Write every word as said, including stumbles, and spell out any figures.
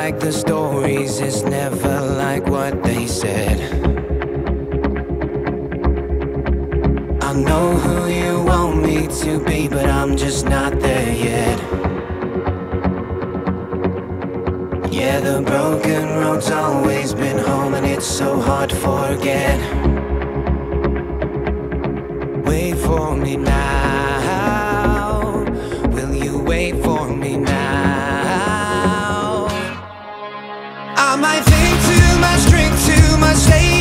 like the stories, it's never like what they said. I know who you want me to be, but I'm just not there yet. Yeah, the broken road's always been home, and it's so hard to forget. Wait for me now, will you wait for me now? I might think too much, drink too much, say